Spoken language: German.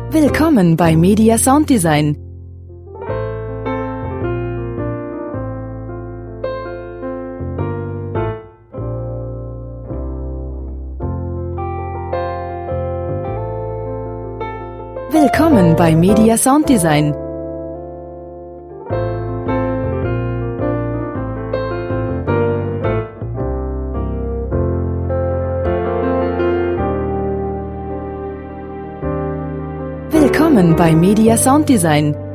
Willkommen bei Media Sounddesign. Willkommen bei Media Sounddesign. Willkommen bei Media Sounddesign.